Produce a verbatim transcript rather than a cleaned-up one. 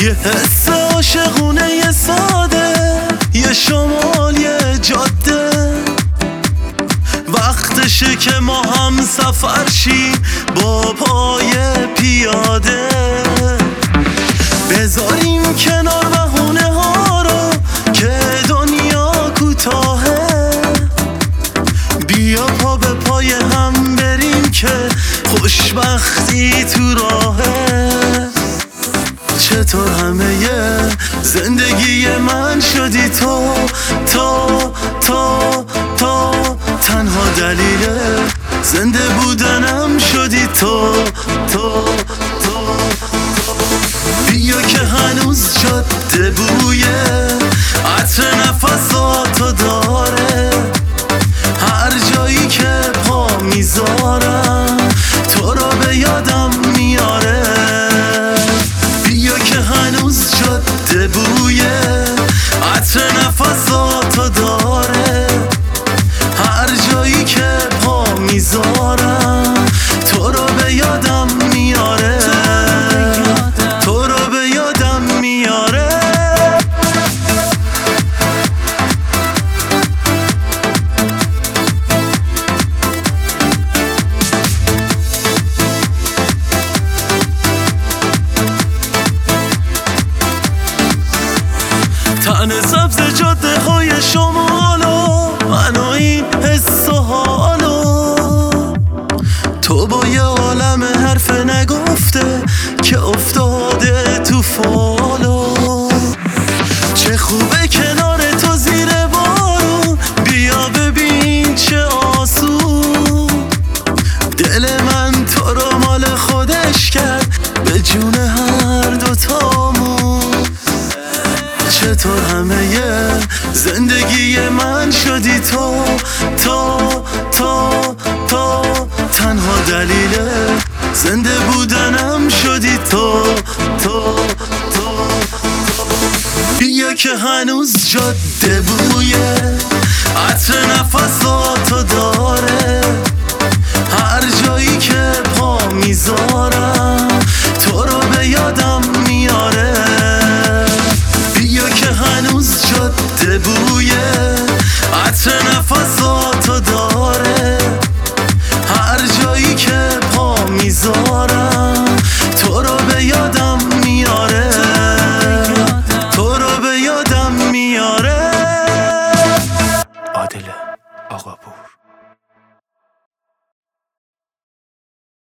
یه حس عاشقونه یه ساده، یه شمال یه جاده، وقتشه که ما هم سفر شیم با پای پیاده. بذاریم کنار بهونه ها رو که دنیا کوتاهه، بیا پا به پای هم بریم که خوشبختی تو راهه. چطور همه زندگی من شدی تو، تو تو تو تنها دلیل زنده بودنم شدی تو، تو تو بیا که هنوز جاده بویه عطر نفساتو داره، هر جایی که پا میذارم تو رو به یادم میاره. بیا که هنوز جاده بویه عطر نفساتو داره، هر جایی که پا میذارم تو رو به یادم میاره، تو رو به یادم میاره. تن سبز جاده های شمالو، من و این حس و حالو، تو با یه عالم حرف نگفته که افتاده تو فالو. چه خوبه کنار تو زیر بارون، بیا ببین چه آسون، دل من تو رو مال خودش کرد به جون هر دوتامون. چطور همه زندگی من شدی تو، تو تو تو تنها دلیل زنده بودنم شدی تو، تو تو بیا که هنوز جاده بویه عطر نفساتو داره، هر جایی